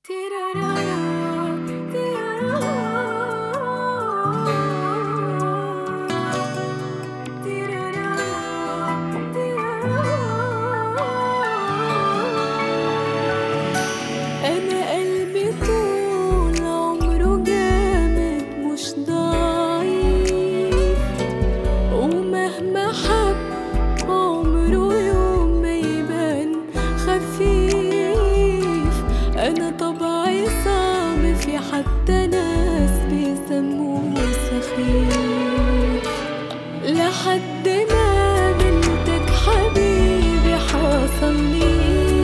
أنا قلبي طول عمره جامد مش ضعيف، ومهما حب عمره يوم ما يبان خفيف. أنا طبعي صعب، في حتى ناس بيسموه سخيف، لحد ما بنتك حبيبي حصلي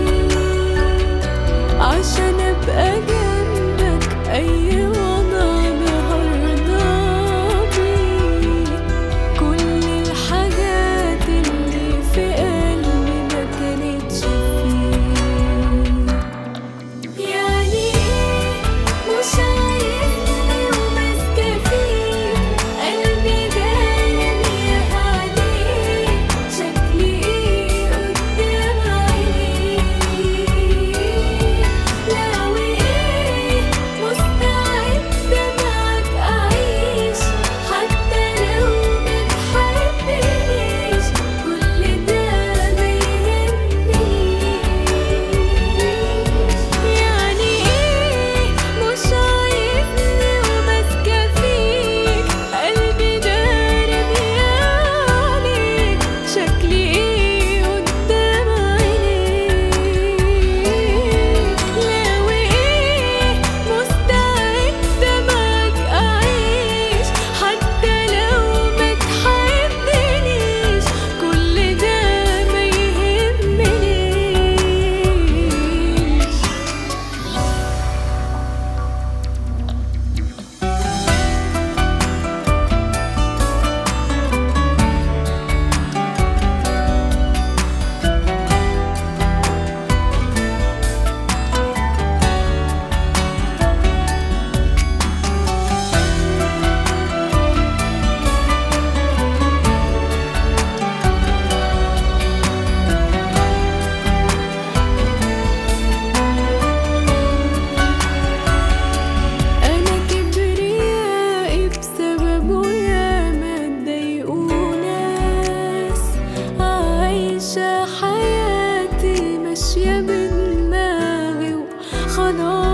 عشان أبقى جنبك أي وضع بهرضى بيه. كل الحاجات اللي في قلبي ما كانتش فيه. يعني إيه مش عايزني وماسكة فيك، قلبي دايم يهاديك، شكلي إيه قدام عينيك. لو إيه مستعدة معاك أعيش، حتى لو متحبنيش، كل ده ما يهمنيش. يعني إيه مش عايزني وماسكة فيك، قلبي دارب عليك، شكلي إيه قدام عينيك. لو إيه مستعدة معاك أعيش، حتى لو متحبنيش، كل ده ما يهمنيش. أنا كبريائي بسببه ياما اتضايقوا ناس، عايشة حياتي ماشية بدماغي وخلاص.